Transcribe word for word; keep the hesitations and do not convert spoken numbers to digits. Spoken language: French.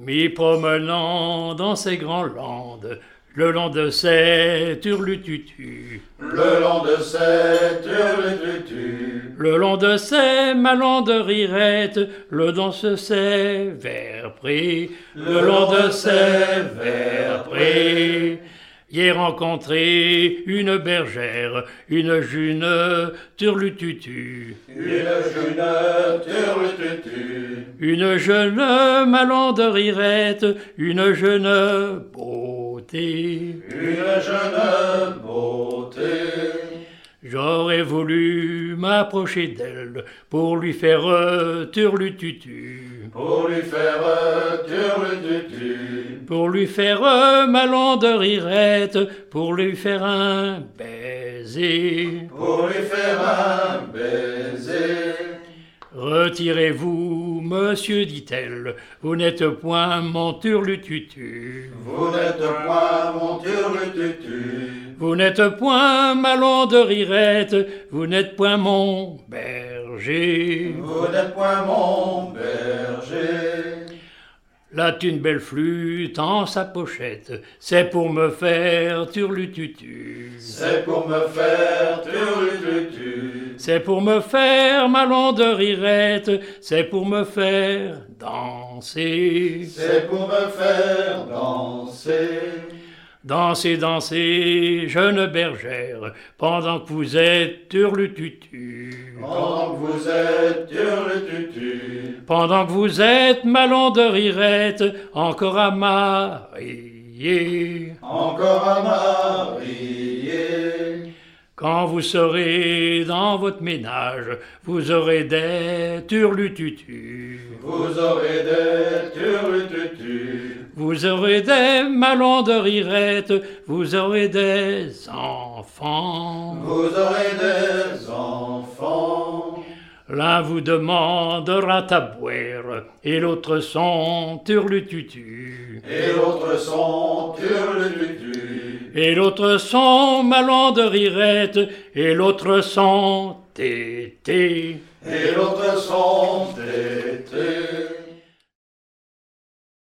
m'y promenant dans ces grands landes, le long de ces turlututu, le long de ces turlututu, le long de ces malons de rirette, le long de ces vers pris, le long de ces vers pris. J'ai rencontré une bergère, une jeune turlututu, une jeune turlututu, une jeune malon de rirette, une jeune beauté, une jeune beauté. J'aurais voulu m'approcher d'elle pour lui faire turlututu, pour lui faire turlututu, pour lui faire malon de rirette, pour lui faire un baiser, pour lui faire un baiser. Retirez-vous, monsieur, dit-elle, vous n'êtes point mon turlututu. Vous n'êtes point mon turlututu. Vous n'êtes point malon de rirette, vous n'êtes point mon berger. Vous n'êtes point mon berger. Là une belle flûte en sa pochette, c'est pour me faire turlututu. C'est pour me faire turlututu. C'est pour me faire malon de rirette, c'est pour me faire danser. C'est pour me faire danser. Dansez, dansez, jeune bergère, pendant que vous êtes turlututu. Pendant que vous êtes turlututu. Pendant que vous êtes malon de rirette, encore à marier. Encore à marier. Quand vous serez dans votre ménage, vous aurez des turlututu. Vous aurez des turlututu. Vous aurez des malons de rirette, vous aurez des enfants. Vous aurez des enfants. L'un vous demandera à boire, et l'autre son turlututu. Et l'autre son turlututu. Et l'autre son malon de rirette, et l'autre son tété. Et l'autre son tété.